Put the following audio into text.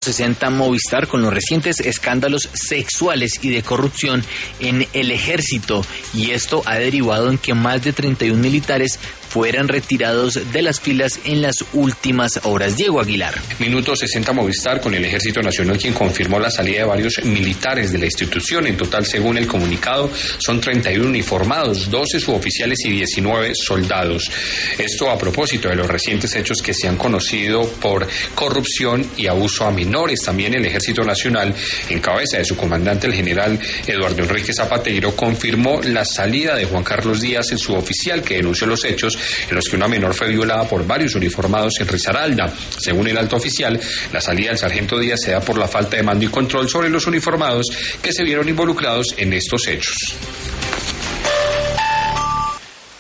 60 Movistar con los recientes escándalos sexuales y de corrupción en el ejército, y esto ha derivado en que más de 31 militares fueran retirados de las filas en las últimas horas. Diego Aguilar. Minuto 60 Movistar con el Ejército Nacional, quien confirmó la salida de varios militares de la institución. En total, según el comunicado, son 31 uniformados, 12 suboficiales y 19 soldados. Esto a propósito de los recientes hechos que se han conocido por corrupción y abuso a menores. También el Ejército Nacional, en cabeza de su comandante, el general Eduardo Enrique Zapateiro, confirmó la salida de Juan Carlos Díaz, el suboficial que denunció los hechos en los que una menor fue violada por varios uniformados en Risaralda. Según el alto oficial, la salida del sargento Díaz se da por la falta de mando y control sobre los uniformados que se vieron involucrados en estos hechos.